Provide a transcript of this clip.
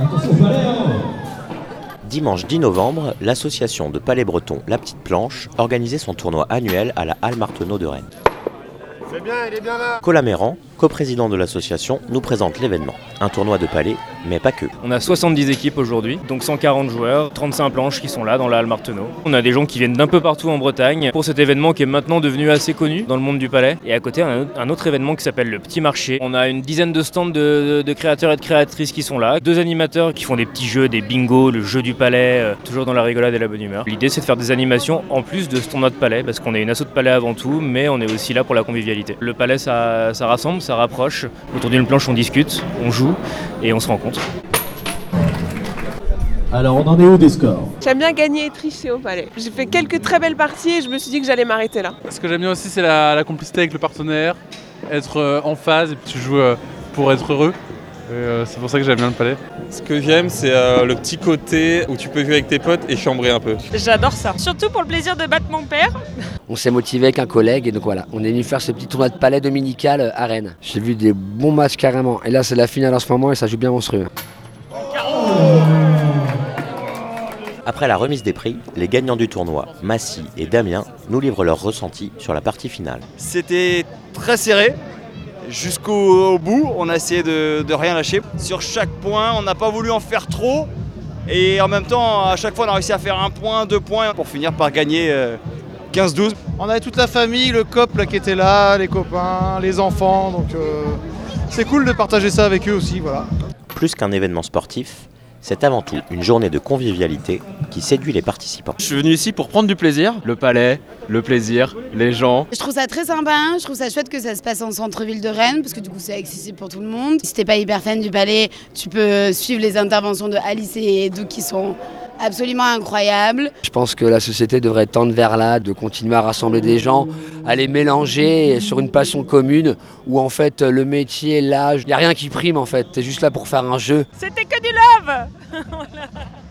Dimanche 10 novembre, l'association de palais breton La Petite Planche organisait son tournoi annuel à la Halle Marteneau de Rennes. C'est bien, il est bien là. Colas Méran, coprésident de l'association, nous présente l'événement. Un tournoi de palais, mais pas que. On a 70 équipes aujourd'hui, donc 140 joueurs, 35 planches qui sont là dans la Halle Marteneau. On a des gens qui viennent d'un peu partout en Bretagne pour cet événement qui est maintenant devenu assez connu dans le monde du palais. Et à côté, on a un autre événement qui s'appelle le Petit Marché. On a une dizaine de stands de créateurs et de créatrices qui sont là. 2 animateurs qui font des petits jeux, des bingos, le jeu du palais, toujours dans la rigolade et la bonne humeur. L'idée, c'est de faire des animations en plus de ce tournoi de palais, parce qu'on est une asso de palais avant tout, mais on est aussi là pour la convivialité. Le palais, ça rassemble, ça rapproche. Autour d'une planche, on discute, on joue et on se rencontre. Alors on en est où des scores? J'aime bien gagner et tricher au palais. J'ai fait quelques très belles parties et je me suis dit que j'allais m'arrêter là. Ce que j'aime bien aussi, c'est la complicité avec le partenaire, être en phase et puis tu joues pour être heureux. C'est pour ça que j'aime bien le palais. Ce que j'aime, c'est le petit côté où tu peux jouer avec tes potes et chambrer un peu. J'adore ça. Surtout pour le plaisir de battre mon père. On s'est motivé avec un collègue et donc voilà, on est venu faire ce petit tournoi de palais dominical à Rennes. J'ai vu des bons matchs carrément. Et là, c'est la finale en ce moment et ça joue bien monstrueux. Après la remise des prix, les gagnants du tournoi, Massy et Damien, nous livrent leurs ressentis sur la partie finale. C'était très serré. Jusqu'au bout, on a essayé de rien lâcher. Sur chaque point, on n'a pas voulu en faire trop. Et en même temps, à chaque fois, on a réussi à faire 1 point, 2 points pour finir par gagner 15-12. On avait toute la famille, le couple qui était là, les copains, les enfants. Donc c'est cool de partager ça avec eux aussi. Voilà. Plus qu'un événement sportif, c'est avant tout une journée de convivialité qui séduit les participants. Je suis venu ici pour prendre du plaisir. Le palais, le plaisir, les gens. Je trouve ça très sympa, je trouve ça chouette que ça se passe en centre-ville de Rennes parce que du coup c'est accessible pour tout le monde. Si t'es pas hyper fan du palais, tu peux suivre les interventions de Alice et Edu qui sont absolument incroyables. Je pense que la société devrait tendre vers là, de continuer à rassembler des gens, à les mélanger sur une passion commune où en fait le métier, l'âge, il n'y a rien qui prime en fait. T'es juste là pour faire un jeu. C'était que du love.